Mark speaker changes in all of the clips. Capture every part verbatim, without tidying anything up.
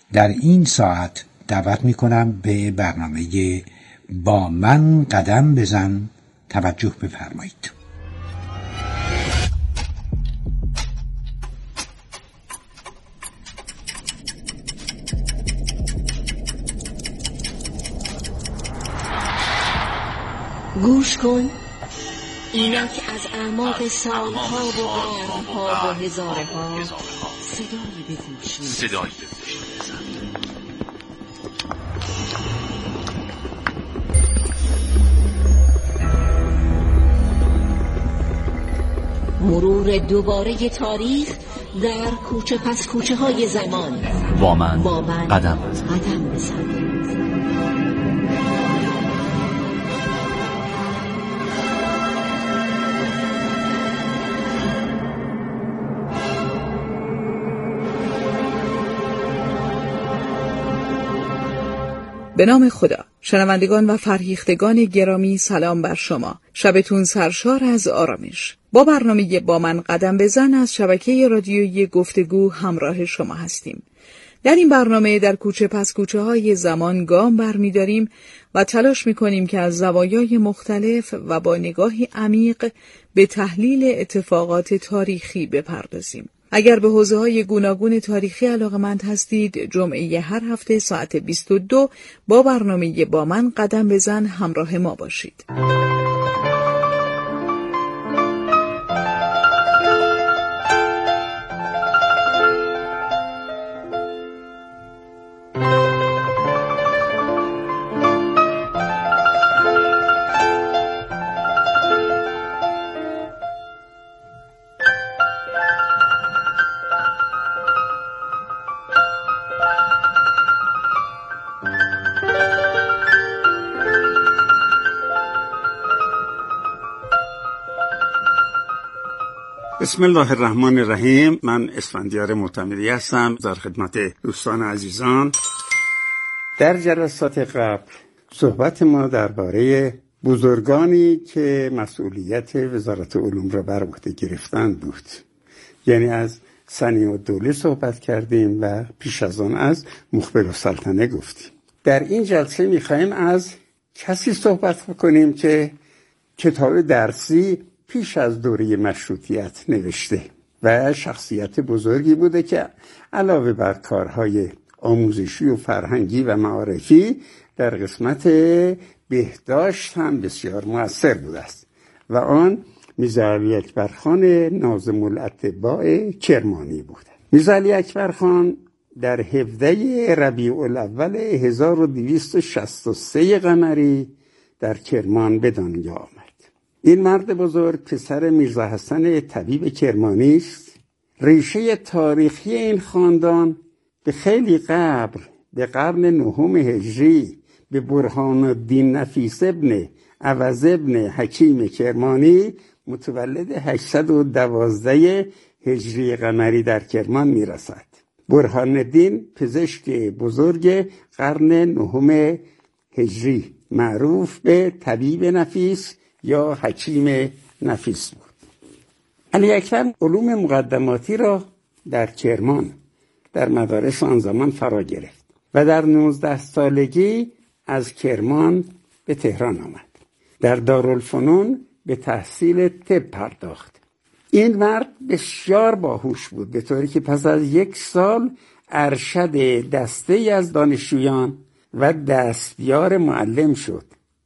Speaker 1: در این ساعت دعوت میکنم به برنامه با من قدم بزن توجه بفرمایید.
Speaker 2: گوش کن، اینک از اعماق سالها و قرنها و هزاره ها صدایی به گوش صدایی به گوش مرور دوباره تاریخ در کوچه پس کوچه های زمان.
Speaker 3: با من, با من قدم بزن.
Speaker 2: قدم بزن.
Speaker 4: به نام خدا. شنوندگان و فرهیختگان گرامی، سلام بر شما. شبتون سرشار از آرامش. با برنامه با من قدم بزن از شبکه رادیویی گفتگو همراه شما هستیم. در این برنامه در کوچه پس کوچه های زمان گام برمی‌داریم و تلاش می‌کنیم که از زوایای مختلف و با نگاهی عمیق به تحلیل اتفاقات تاریخی بپردازیم. اگر به حوزه‌های گوناگون تاریخی علاقه‌مند هستید، جمعه هر هفته ساعت بیست و دو با برنامه با من قدم بزن همراه ما باشید.
Speaker 5: بسم الله الرحمن الرحیم. من اسفندیار معتمدی هستم در خدمت دوستان عزیزان. در جلسات قبل صحبت ما درباره بزرگانی که مسئولیت وزارت علوم را بر عهده گرفتند بود، یعنی از سنی‌الدوله صحبت کردیم و پیش از آن از مخبرالسلطنه گفتیم. در این جلسه می‌خوایم از کسی صحبت کنیم که کتاب درسی پیش از دوره مشروطیت نوشته و شخصیت بزرگی بوده که علاوه بر کارهای آموزشی و فرهنگی و معارفی در قسمت بهداشت هم بسیار مؤثر بوده است و آن میرزا علی اکبرخان ناظم الاطباء کرمانی بود. میرزا علی اکبرخان در هفدهم ربیع الاول هزار و دویست و شصت و سه قمری در کرمان به دنیا آمد. این مرد بزرگ پسر میرزا حسن طبیب کرمانی است. ریشه تاریخی این خاندان به خیلی قبل، به قرن نهم هجری، به برهان الدین نفیس ابن عوض ابن حکیم کرمانی متولد هشتصد و دوازده هجری قمری در کرمان میرسد. برهان الدین پزشک بزرگ قرن نهم هجری معروف به طبیب نفیس یا حکیم نفیس بود. علی اکبر علوم مقدماتی را در کرمان در مدارس آن زمان فرا گرفت و در نوزده سالگی از کرمان به تهران آمد. در دارالفنون به تحصیل طب پرداخت. این مرد بسیار باهوش بود، به طوری که پس از یک سال ارشد دسته‌ای از دانشجویان و دستیار معلم شد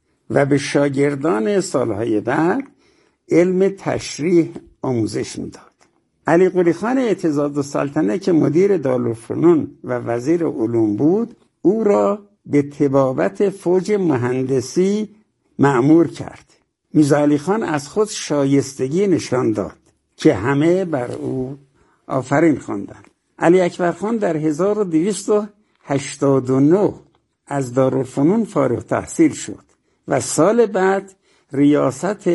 Speaker 5: و به شاگردان سالهای بعد علم تشریح آموزش میداد. علی قلی خان اعتضادالسلطنه که مدیر دارالفنون و وزیر علوم بود، او را به طبابت فوج مهندسی مأمور کرد. میرزا علی خان از خود شایستگی نشان داد که همه بر او آفرین خواندند. علی اکبر خان در هزار و دویست و هشتاد و نه از دارالفنون فارغ تحصیل شد و سال بعد ریاست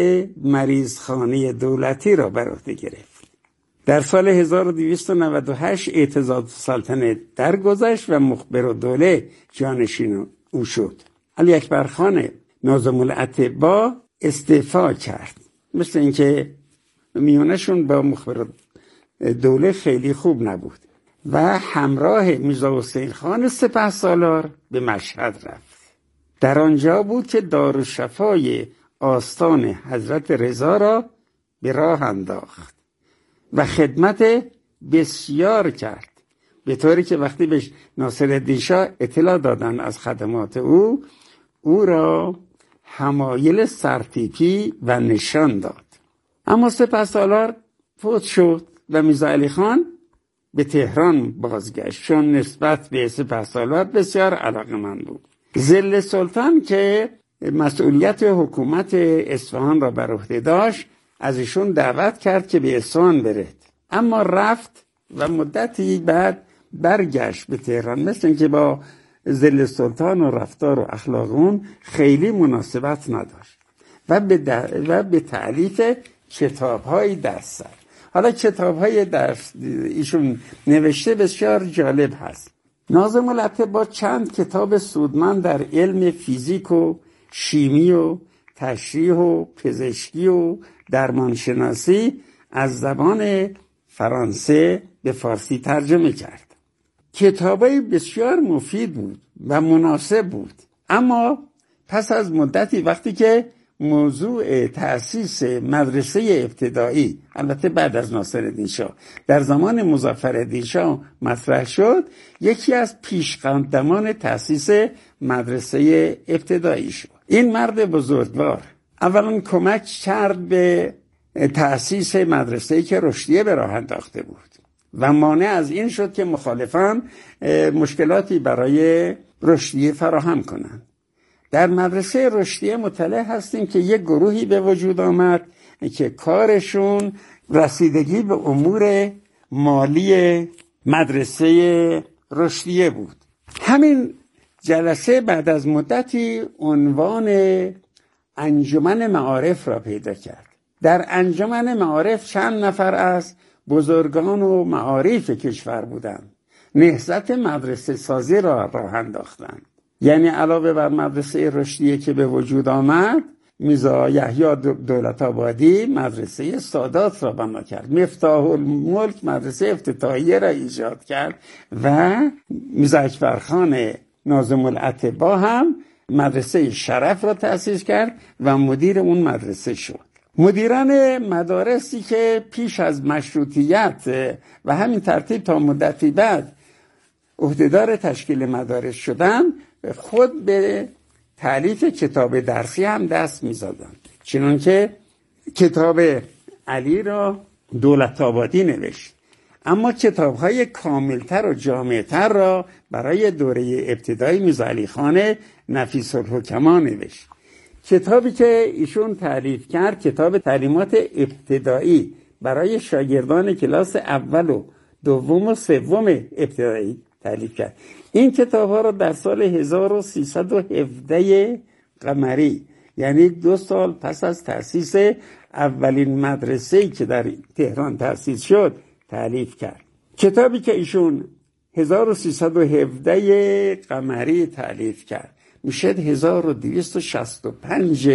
Speaker 5: مریضخانه دولتی را بر عهده گرفت. در سال هزار و دویست و نود و هشت اعتضادالسلطنه درگذشت و مخبرالدوله جانشین او شد. علی اکبر خان ناظم الاطباء استعفا کرد، مثل اینکه میونشون با مخبرالدوله خیلی خوب نبود و همراه میرزا حسین خان سپهسالار به مشهد رفت. در آنجا بود که دارالشفای آستان حضرت رضا را به راه انداخت و خدمت بسیار کرد، به طوری که وقتی به ناصرالدین شاه اطلاع دادن از خدمات او، او را حمایل سرتیپی و نشان داد. اما سپهسالار فوت شد و میرزا علی خان به تهران بازگشت، چون نسبت به سپهسالار بسیار علاقه‌مند بود. ظل سلطان که مسئولیت حکومت اصفهان را بر عهده داشت، از ایشون دعوت کرد که به اصفهان برد، اما رفت و مدتی بعد برگشت به تهران، مثل اینکه با ظل سلطان و رفتار و اخلاق اون خیلی مناسبت نداشت و به, در... و به تألیف کتاب‌های درس زد. حالا کتاب‌های درس ایشون نوشته بسیار جالب هست. ناظم الاطباء چند کتاب سودمند در علم فیزیک و شیمی و تشریح و پزشکی و درمانشناسی از زبان فرانسه به فارسی ترجمه کرد. کتابای بسیار مفید بود و مناسب بود. اما پس از مدتی وقتی که موضوع تأسیس مدرسه ابتدایی، البته بعد از ناصرالدین شاه، در زمان مظفرالدین شاه مطرح شد، یکی از پیشقدمان تأسیس مدرسه ابتدایی شد. این مرد بزرگوار اولا کمک کرد به تأسیس مدرسه‌ای که رشدیه به راه انداخته بود و مانع از این شد که مخالفان مشکلاتی برای رشدیه فراهم کنند. در مدرسه رشدیه مطلع هستیم که یک گروهی به وجود آمد که کارشون رسیدگی به امور مالی مدرسه رشدیه بود. همین جلسه بعد از مدتی عنوان انجمن معارف را پیدا کرد. در انجمن معارف چند نفر از بزرگان و معارف کشور بودند. نهضت مدرسه سازی را راه انداختند. یعنی علاوه بر مدرسه رشدیه که به وجود آمد، میرزا یحیی دولت‌آبادی مدرسه سادات را بنا کرد، مفتاح الملک مدرسه افتتاحیه را ایجاد کرد و میرزا اکبرخان ناظم الاطباء هم مدرسه شرف را تأسیس کرد و مدیر اون مدرسه شد. مدیران مدارسی که پیش از مشروطیت و همین ترتیب تا مدتی بعد عهدهدار تشکیل مدارس شدن، خود به تألیف کتاب درسی هم دست می زدن، چنانکه کتاب علی را دولت‌آبادی نوشت، اما کتاب‌های کاملتر و جامعتر را برای دوره ابتدایی میرزا علی خان نفیس الحکما نوشت. کتابی که ایشون تألیف کرد، کتاب تعلیمات ابتدایی برای شاگردان کلاس اول و دوم و سوم ابتدایی تألیف کرد. این کتاب ها را در سال هزار و سیصد و هفده قمری، یعنی دو سال پس از تأسیس اولین مدرسه‌ای که در تهران تأسیس شد، تألیف کرد. کتابی که ایشون هزار و سیصد و هفده قمری تألیف کرد میشه هزار و دویست و شصت و پنج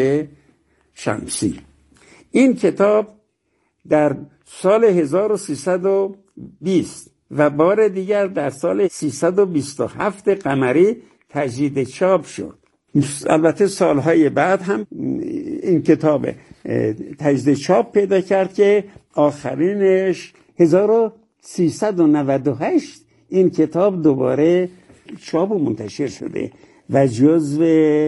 Speaker 5: شمسی. این کتاب در سال هزار و سیصد و بیست و بار دیگر در سال سیصد و بیست و هفت قمری تجدید چاپ شد. البته سالهای بعد هم این کتاب تجدید چاپ پیدا کرد که آخرینش هزار و سیصد و نود و هشت این کتاب دوباره چاپ و منتشر شده و جزو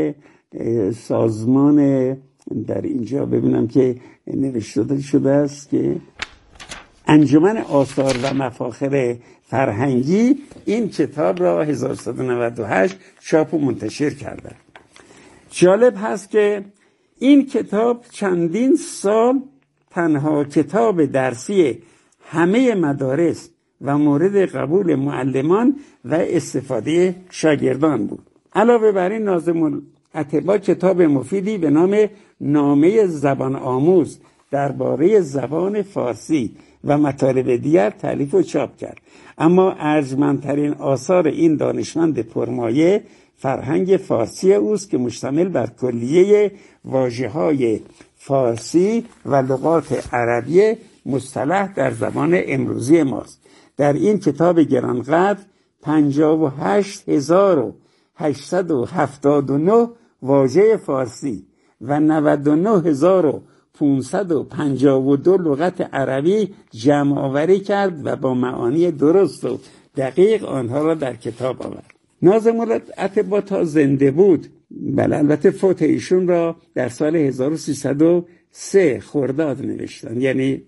Speaker 5: سازمان، در اینجا ببینم که نوشته شده است که انجمن آثار و مفاخر فرهنگی این کتاب را هزار و سیصد و نود و هشت چاپ و منتشر کرده. جالب هست که این کتاب چندین سال تنها کتاب درسی همه مدارس و مورد قبول معلمان و استفاده شاگردان بود. علاوه بر این ناظم الاطباء کتاب مفیدی به نام نامه زبان آموز درباره زبان فارسی و مطالب دیگر تألیف و چاپ کرد. اما ارجمندترین آثار این دانشمند پرمایه فرهنگ فارسی اوست که مشتمل بر کلیه واژه‌های فارسی و لغات عربی مصطلح در زبان امروزی ماست. در این کتاب گرانقدر پنجاه و هشت هزار و هشتصد و هفتاد و نه واژه فارسی و نود و نه هزار و پانصد و پنجاه و دو لغت عربی جمع آوری کرد و با معانی درست و دقیق آنها را در کتاب آورد. ناظم العتبا تا زنده بود، بله البته فوت ایشون را در سال هزار و سیصد و سه خرداد نوشتن، یعنی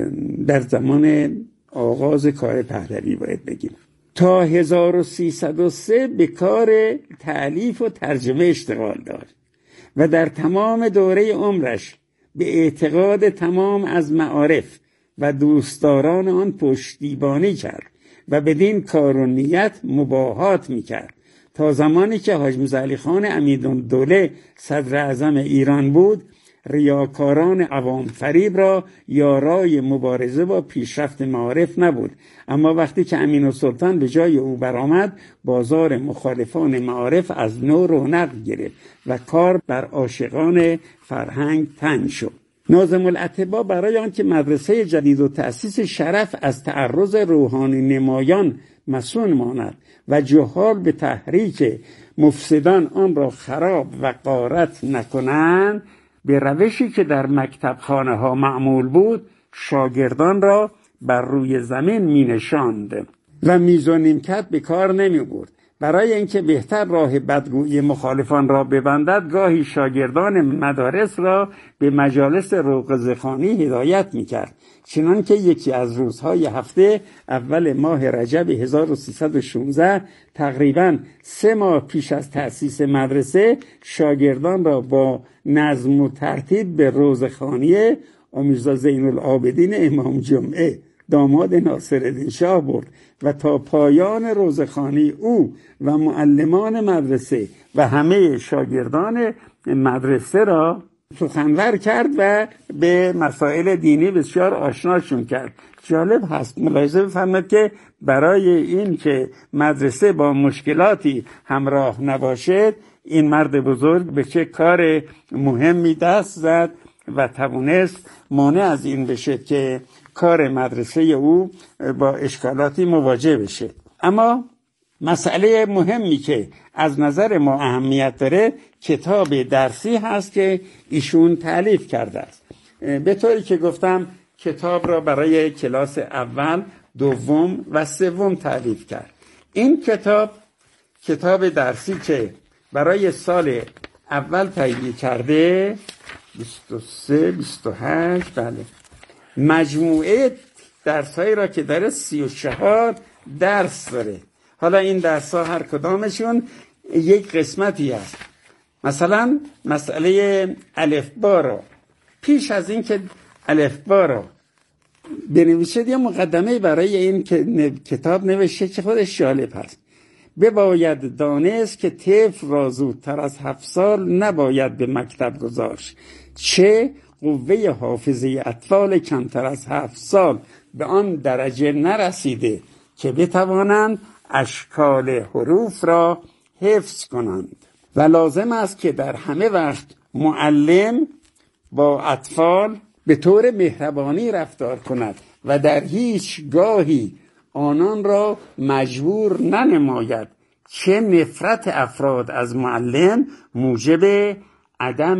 Speaker 5: در زمان آغاز کار پهلوی باید بگیم. تا هزار و سیصد و سه به کار تألیف و ترجمه اشتغال داشت و در تمام دوره عمرش به اعتقاد تمام از معارف و دوستداران آن پشتیبانی کرد و بدین کار و نیت مباهات میکرد تا زمانی که حاج میرزا علی خان امیرالدوله صدر اعظم ایران بود. ریاکاران عوام فریب را یارای مبارزه با پیشرفت معارف نبود، اما وقتی که امین السلطان به جای او برآمد، بازار مخالفان معارف از نو رونق گرفت و کار بر عاشقان فرهنگ تنگ شد. ناظم العتبا برای آنکه مدرسه جدید و تأسیس شرف از تعرض روحانی نمایان مسون ماند و جهال به تحریک مفسدان آن را خراب و غارت نکنند، به روشی که در مکتب خانه ها معمول بود شاگردان را بر روی زمین می نشاند و میز و نیمکت به کار نمی برد. برای اینکه بهتر راه بدگویی مخالفان را ببندد، گاهی شاگردان مدارس را به مجالس روغزخوانی هدایت می کرد. چنان که یکی از روزهای هفته اول ماه رجب هزار و سیصد و شانزده، تقریباً سه ماه پیش از تأسیس مدرسه، شاگردان را با نظم و ترتیب به روزخوانی میرزا زین العابدین امام جمعه داماد ناصرالدین شاه برد و تا پایان روزخوانی او و معلمان مدرسه و همه شاگردان مدرسه را سخنور کرد و به مسائل دینی بسیار آشناشون کرد. جالب هست ملاحظه بفرمایید که برای این که مدرسه با مشکلاتی همراه نباشد، این مرد بزرگ به چه کار مهمی دست زد و توانست مانع از این بشه که کار مدرسه او با اشکالاتی مواجه بشه. اما مسئله مهمی که از نظر ما اهمیت داره کتاب درسی هست که ایشون تألیف کرده است. به طوری که گفتم کتاب را برای کلاس اول، دوم و سوم تألیف کرد. این کتاب کتاب درسی که برای سال اول تهیه کرده، بیست و سه بیست و هشت، بله، مجموعه درسایی را که داره سی و چهار درس داره. حالا این درس ها هر کدامشون یک قسمتی هست. مثلا مسئله الفبا را پیش از این که الفبا را بنویسید یه مقدمه برای این کتاب نوشته که خودش جالب هست. بباید دانست که طفل را زودتر از هفت سال نباید به مکتب گذاشت، چه قوه حافظه اطفال کمتر از هفت سال به آن درجه نرسیده که بتوانند اشکال حروف را حفظ کنند و لازم است که در همه وقت معلم با اطفال به طور مهربانی رفتار کند و در هیچ گاهی آنان را مجبور ننماید، چه نفرت افراد از معلم موجب عدم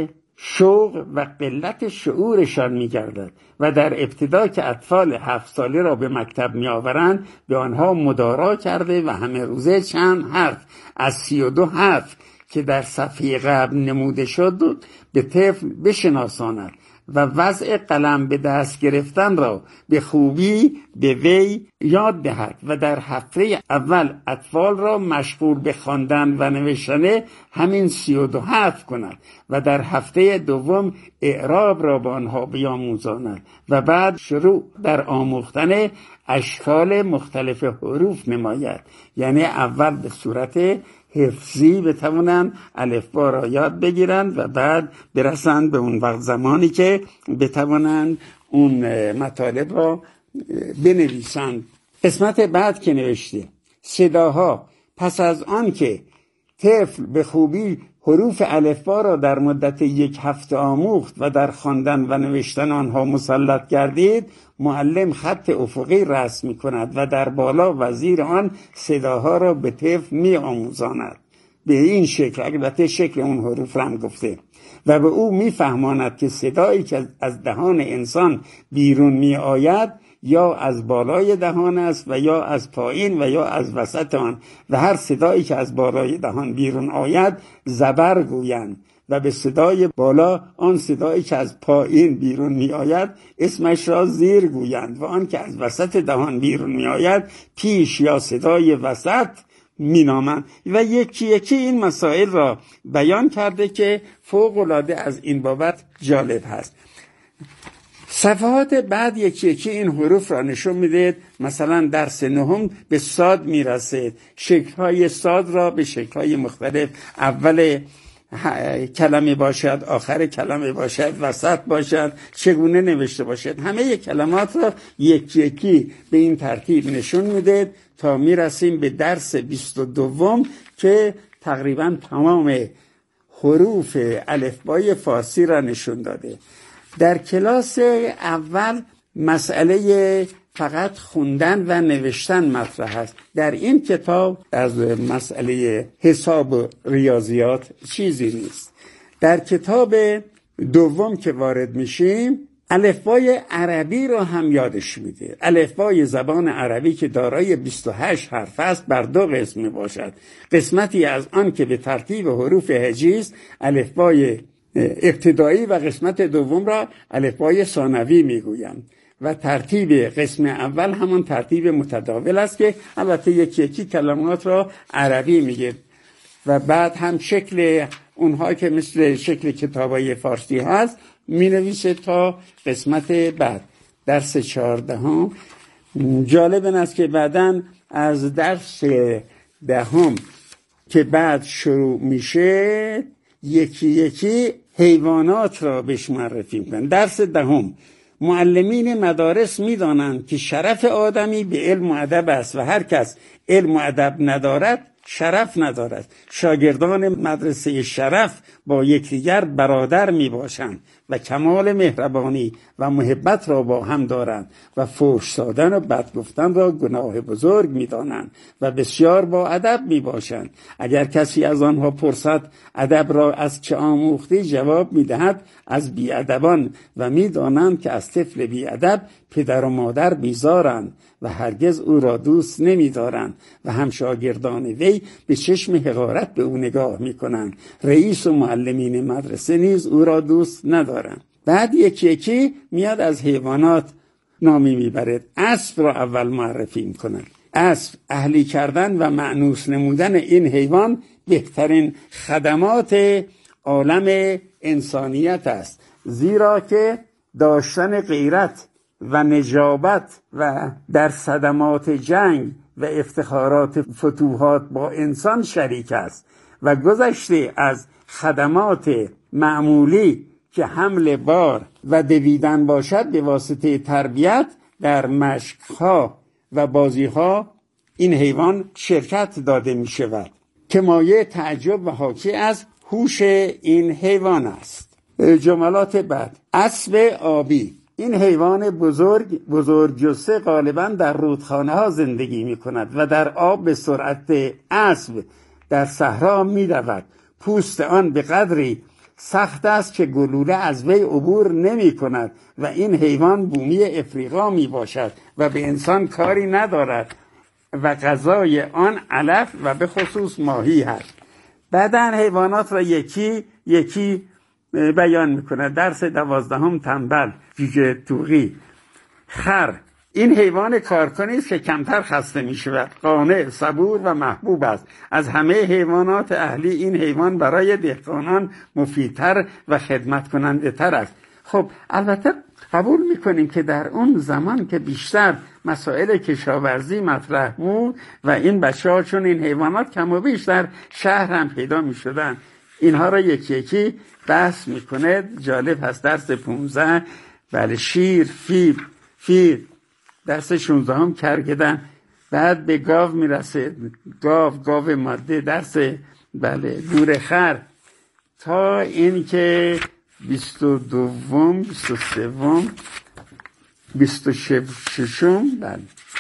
Speaker 5: شوق و قلت شعورشان می‌گردد و در ابتدا که اطفال هفت ساله را به مکتب می‌آورند به آنها مدارا کرده و همه روزه چند حرف از سی و دو حرف که در صفحه قبل نموده شد به طفل بشناساند و وضع قلم به دست گرفتن را به خوبی به وی یاد دهد و در هفته اول اطفال را مشغول به خواندن و نوشتن همین سی و دو حرف کند و در هفته دوم اعراب را با آنها بیاموزاند و بعد شروع در آموختن اشکال مختلف حروف نماید. یعنی اول به صورت حفظی بتوانند الفبا را یاد بگیرند و بعد برسند به اون وقت زمانی که بتوانند اون مطالب را بنویسند. قسمت بعد که نوشته صداها پس از آن که طفل به خوبی حروف الفبا را در مدت یک هفته آموخت و در خواندن و نوشتن آنها مسلط گردید، معلم خط افقی رسم می کند و در بالا و زیر آن صداها را به طفل می آموزاند. به این شکل، البته شکل اون حروف را هم گفته، و به او می فهماند که صدایی که از دهان انسان بیرون می آید یا از بالای دهان است و یا از پایین و یا از وسط آن، و هر صدایی که از بالای دهان بیرون آید زبر گویند و به صدای بالا آن صدایی که از پایین بیرون می آید اسمش را زیر گویند و آن که از وسط دهان بیرون می آید پیش یا صدای وسط می نامند. و یکی یکی این مسائل را بیان کرده که فوق العاده از این بابت جالب هست. صفحات بعد یکی یکی این حروف را نشون میده. مثلا درس نهم به صاد میرسه، شکل‌های صاد را به شکل‌های مختلف، اول کلمه باشد، آخر کلمه باشد، وسط باشد، چگونه نوشته باشد، همه کلمات را یکی یکی به این ترتیب نشون میده تا میرسیم به درس بیست و دوم که تقریبا تمام حروف الفبای فارسی را نشون داده. در کلاس اول مسئله فقط خوندن و نوشتن مطرح است. در این کتاب از مسئله حساب و ریاضیات چیزی نیست. در کتاب دوم که وارد میشیم الفبای عربی را هم یادش میده. الفبای زبان عربی که دارای بیست و هشت حرف است بر دو قسم می باشد. قسمتی از آن که به ترتیب حروف هجایی است، الفبای ابتدایی، و قسمت دوم را الفبای ثانوی میگویند. و ترتیب قسم اول همان ترتیب متداول است که البته یکی یکی کلمات را عربی میگه و بعد هم شکل اونها که مثل شکل کتابای فارسی هست می نویسه تا قسمت بعد. درس چهاردهم جالب این است که بعداً از درس دهم که بعد شروع میشه یکی یکی حیوانات را بهش معرفی میکنن. درس دهم معلمین مدارس میدانند که شرف آدمی به علم و ادب است و هر کس علم و ادب ندارد شرف ندارد. شاگردان مدرسه شرف با یکدیگر برادر می باشند و کمال مهربانی و محبت را با هم دارند و فحش دادن و بد گفتن را گناه بزرگ می دانند و بسیار با ادب می باشند. اگر کسی از آنها پرسد ادب را از چه آموختی، جواب می دهد از بی ادبان، و می دانند که از طفل بی ادب پدر و مادر بیزارند و هرگز او را دوست نمی دارند و هم شاگردان وی به چشم حقارت به او نگاه می کنند. رئیس و معلمین مدرسه نیز او را دوست ندارند. بعد یکی یکی میاد از حیوانات نامی میبرد. اسب را اول معرفی میکنند. اسب اهلی کردن و مأنوس نمودن این حیوان بهترین خدمات عالم انسانیت است، زیرا که داشتن غیرت و نجابت و در صدمات جنگ و افتخارات فتوحات با انسان شریک است و گذشته از خدمات معمولی که حمل بار و دویدن باشد به واسطه تربیت در مشقها و بازیها این حیوان شرکت داده می شود که مایه تعجب و حاکی از هوش این حیوان است. جملات بعد: اسب آبی، این حیوان بزرگ بزرگ جثه غالباً در رودخانه ها زندگی می کند و در آب به سرعت اسب در صحرا می رود. پوست آن به قدری سخت است که گلوله از وی عبور نمی کند و این حیوان بومی افریقا می باشد و به انسان کاری ندارد و غذای آن علف و به خصوص ماهی هست. بعدن حیوانات را یکی یکی بیان می کند. درس دوازدهم تنبل، جوجه توقی. خر، این حیوان کارکنی است که کمتر خسته می شود، قانع، صبور و محبوب است. از همه حیوانات اهلی این حیوان برای دهقانان مفیدتر و خدمت کننده تر است. خب البته قبول می کنیم که در اون زمان که بیشتر مسائل کشاورزی مطرح بود و این بچه ها چون این حیوانات کم و بیشتر شهر هم پیدا می شدن، اینها را یکی یکی بحث می کنه. جالب هست. درس پونزده بله شیر، فیل، فیل. درس شونزده هم کرگدن. بعد به گاو می رسه، گاو، گاو ماده. درس بله گورخر، تا این که بیست و دوم بیست و سوم بیست و ششم بله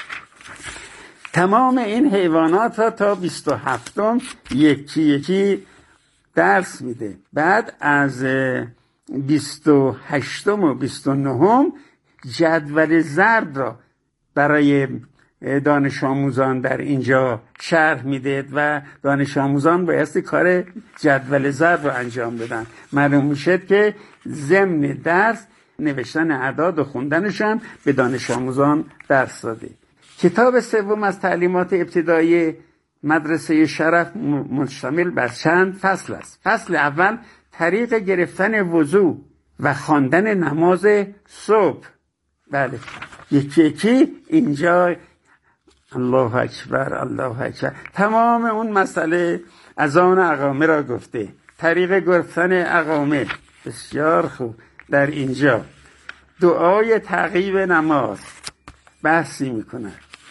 Speaker 5: تمام این حیوانات ها تا بیست و هفتم یکی یکی درس میده. بعد از بیست و هشتم و بیست و نهم جدول ضرب را برای دانش آموزان در اینجا شرح میده و دانش آموزان بایستی کار جدول ضرب رو انجام بدن. معلوم میشه که ضمن درس نوشتن اعداد و خوندنشان به دانش آموزان درس داده. کتاب سوم از تعلیمات ابتدایی مدرسه شرف مشتمل بر چند فصل است. فصل اول طریق گرفتن وضو و خواندن نماز صبح. بله یکی یکی اینجا الله اکبر الله اکبر تمام اون مسئله اذان اقامه را گفته. طریق گرفتن اقامه بسیار خوب. در اینجا دعای تعقیب نماز بحثی میکنه.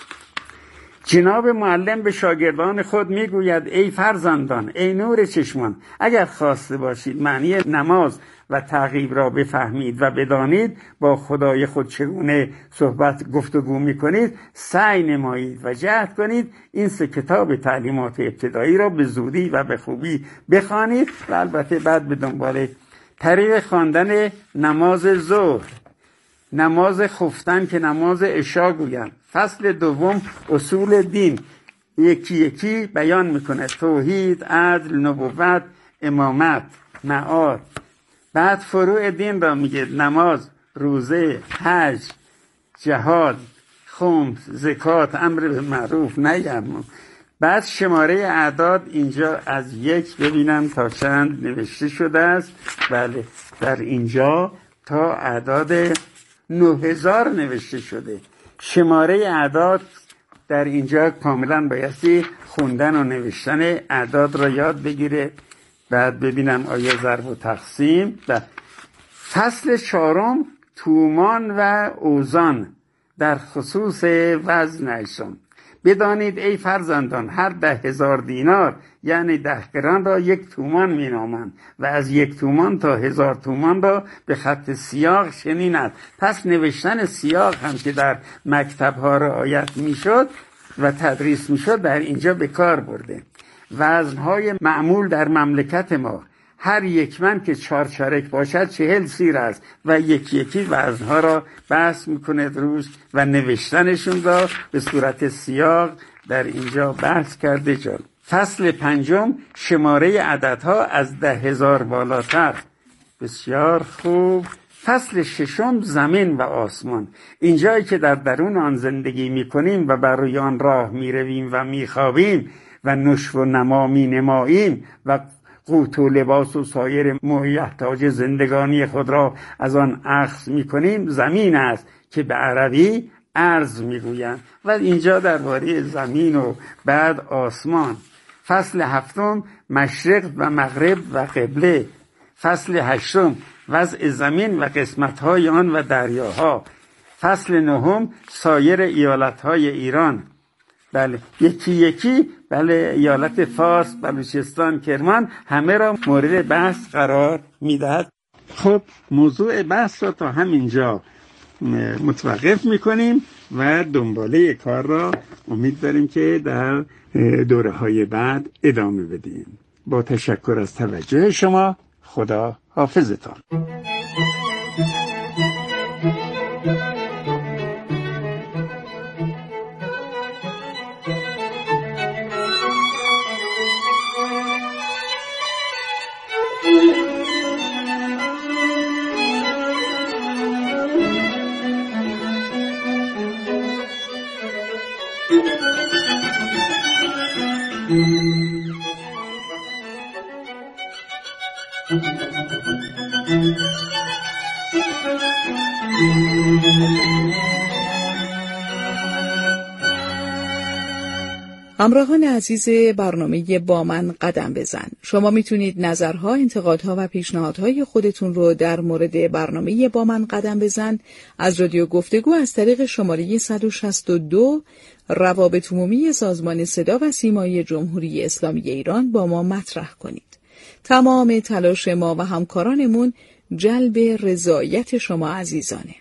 Speaker 5: جناب معلم به شاگردان خود میگوید ای فرزندان، ای نور چشمان، اگر خواسته باشید معنی نماز و تعقیب را بفهمید و بدانید با خدای خود چگونه صحبت گفتگو میکنید، سعی نمایید و جهد کنید این سه کتاب تعلیمات ابتدایی را به زودی و به خوبی بخوانید. و البته بعد به دنبال طریق خواندن نماز ظهر، نماز خفتن که نماز عشا گویند. فصل دوم اصول دین یکی یکی بیان میکنه: توحید، عدل، نبوت، امامت، معاد. بعد فروع دین را میگه: نماز، روزه، حج، جهاد، خمس، زکات، امر به معروف، نهی عن منکر. بعد شماره اعداد اینجا از یک ببینم تا چند نوشته شده است. بله در اینجا تا اعداد نه هزار نوشته شده. شماره اعداد در اینجا کاملا بایستی خوندن و نوشتن اعداد را یاد بگیره. بعد ببینم آیا ضرب و تقسیم. و فصل چهارم تومان و اوزان در خصوص وزنشان. بدانید ای فرزندان هر ده هزار دینار یعنی ده گران را یک تومان می نامند و از یک تومان تا هزار تومان را به خط سیاق شنیند. پس نوشتن سیاق هم که در مکتب ها رعایت می شد و تدریس می شد در اینجا به کار برده. وزنهای معمول در مملکت ما هر یک من که چهار چارک باشد چهل سیر است و یکی یکی وزنها را بحث میکنه روش و نوشتنشون را به صورت سیاق در اینجا بحث کرده جان. فصل پنجم شماره عددها از ده هزار بالاتر. بسیار خوب. فصل ششم زمین و آسمان. اینجایی که در درون آن زندگی میکنیم و بر روی آن راه میرویم و میخوابیم و نشو و نما مینماییم و قوت و لباس و سایر محتاج زندگانی خود را از آن اخذ میکنیم زمین است که به عربی ارض میگویند. و اینجا درباره زمین و بعد آسمان. فصل هفتم مشرق و مغرب و قبله. فصل هشتم وضع زمین و قسمت‌های آن و دریاها. فصل نهم سایر ایالت‌های ایران. بله یکی یکی بله ایالت فارس، بلوچستان، کرمان همه را مورد بحث قرار میدهد. خب موضوع بحث را تا همینجا متوقف میکنیم و دنباله کار را امید داریم که در دوره های بعد ادامه بدیم. با تشکر از توجه شما. خدا حافظتان.
Speaker 4: همراهان عزیز برنامه با من قدم بزن، شما میتونید نظرها، انتقادها و پیشنهادهای خودتون رو در مورد برنامه با من قدم بزن از رادیو گفتگو از طریق شماره صد و شصت و دو روابط عمومی سازمان صدا و سیمای جمهوری اسلامی ایران با ما مطرح کنید. تمام تلاش ما و همکارانمون جلب رضایت شما عزیزانه.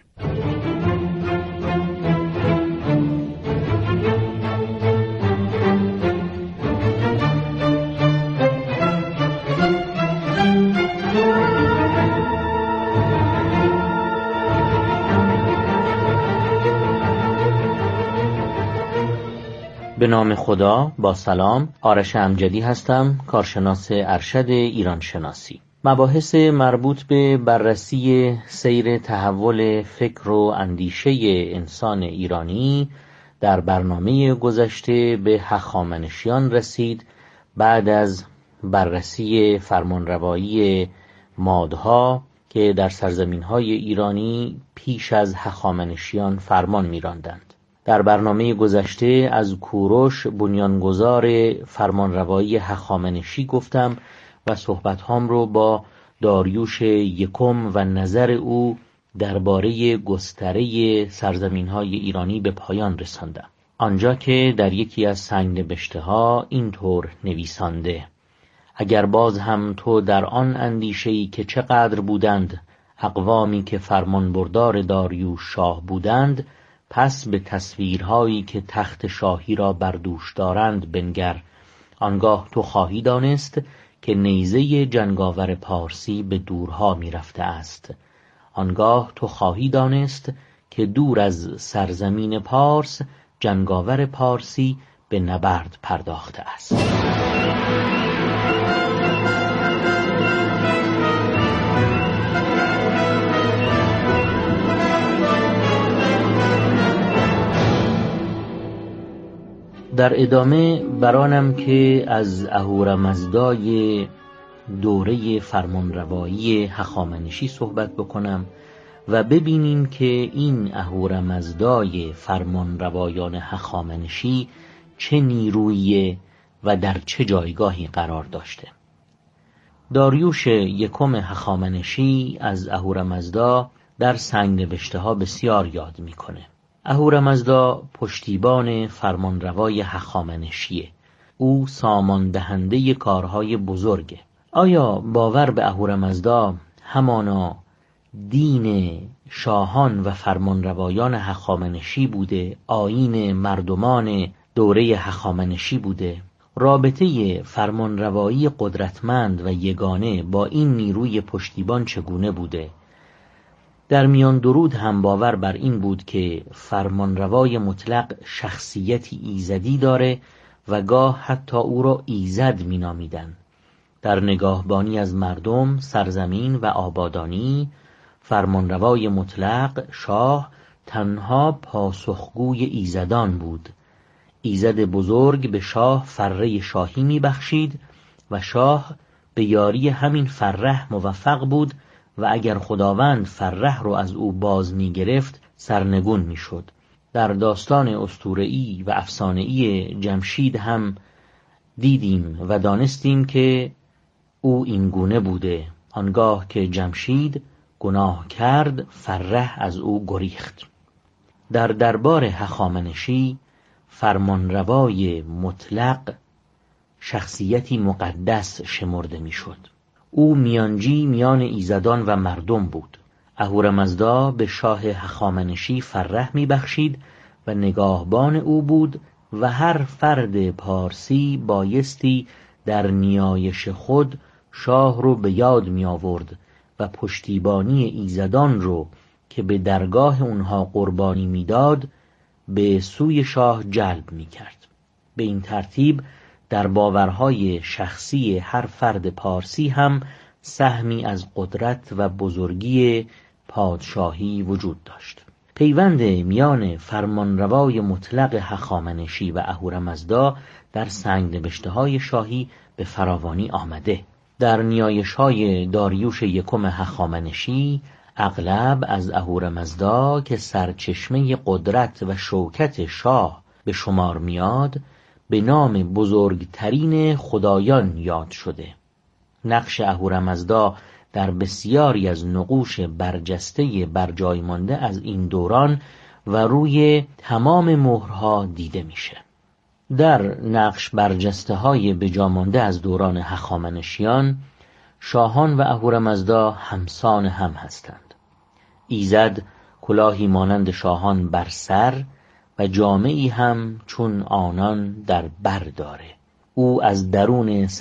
Speaker 3: به نام خدا، با سلام. آرش امجدی هستم، کارشناس ارشد ایران شناسی. مباحث مربوط به بررسی سیر تحول فکر و اندیشه انسان ایرانی در برنامه گذشته به هخامنشیان رسید. بعد از بررسی فرمانروایی مادها که در سرزمین‌های ایرانی پیش از هخامنشیان فرمان می‌راندند. در برنامه گذشته از کوروش بنیانگذار فرمانروایی هخامنشی گفتم و صحبت‌هام رو با داریوش یکم و نظر او درباره گستره سرزمین‌های ایرانی به پایان رساندم. آنجا که در یکی از سنگ‌نبشته‌ها اینطور نویسانده: اگر باز هم تو در آن اندیشه‌ای که چقدر بودند اقوامی که فرمانبردار داریوش شاه بودند، پس به تصویرهایی که تخت شاهی را بر دوش دارند بنگر. آنگاه تو خواهی دانست که نیزه جنگاور پارسی به دورها می رفته است. آنگاه تو خواهی دانست که دور از سرزمین پارس جنگاور پارسی به نبرد پرداخته است. در ادامه برانم که از اهورامزدای دوره فرمانروایی هخامنشی صحبت بکنم و ببینیم که این اهورامزدای فرمانروایان هخامنشی چه نیرویی و در چه جایگاهی قرار داشته. داریوش یکم هخامنشی از اهورامزدا در سنگ‌نبشته‌ها بسیار یاد میکنه. اهورامزدا پشتیبان فرمانروای هخامنشیه. او سامان دهنده کارهای بزرگه. آیا باور به اهورامزدا همانا دین شاهان و فرمانروایان هخامنشی بوده؟ آیین مردمان دوره هخامنشی بوده؟ رابطه فرمانروایی قدرتمند و یگانه با این نیروی پشتیبان چگونه بوده؟ در میان درود هم باور بر این بود که فرمانروای مطلق شخصیتی ایزدی داره و گاه حتی او را ایزد می نامیدن. در نگاهبانی از مردم، سرزمین و آبادانی، فرمانروای مطلق شاه تنها پاسخگوی ایزدان بود. ایزد بزرگ به شاه فره شاهی می بخشید و شاه به یاری همین فره موفق بود و اگر خداوند فره رو از او باز می گرفت سرنگون می شد. در داستان اسطوره‌ای و افسانه‌ای جمشید هم دیدیم و دانستیم که او این گونه بوده. آنگاه که جمشید گناه کرد فره از او گریخت. در دربار هخامنشی فرمانروای مطلق شخصیتی مقدس شمرده می شد. او میانجی میان ایزدان و مردم بود. اهورامزدا به شاه هخامنشی فره می بخشید و نگاهبان او بود و هر فرد پارسی بایستی در نیایش خود شاه رو به یاد می آورد و پشتیبانی ایزدان رو که به درگاه اونها قربانی می داد به سوی شاه جلب می کرد. به این ترتیب در باورهای شخصی هر فرد پارسی هم سهمی از قدرت و بزرگی پادشاهی وجود داشت. پیوند میان فرمانروای مطلق هخامنشی و اهورامزدا در سنگ‌نبشته‌های شاهی به فراوانی آمده. در نیایش‌های داریوش یکم هخامنشی اغلب از اهورامزدا که سرچشمه قدرت و شوکت شاه به شمار میاد به نام بزرگترین خدایان یاد شده. نقش اهورامزدا در بسیاری از نقوش برجسته برجای مانده از این دوران و روی تمام مهرها دیده میشه. در نقش برجسته های بجامانده از دوران هخامنشیان، شاهان و اهورامزدا همسان هم هستند. ایزد کلاهی مانند شاهان بر سر و جامه‌ای هم چون آنان در بر داره. او از درون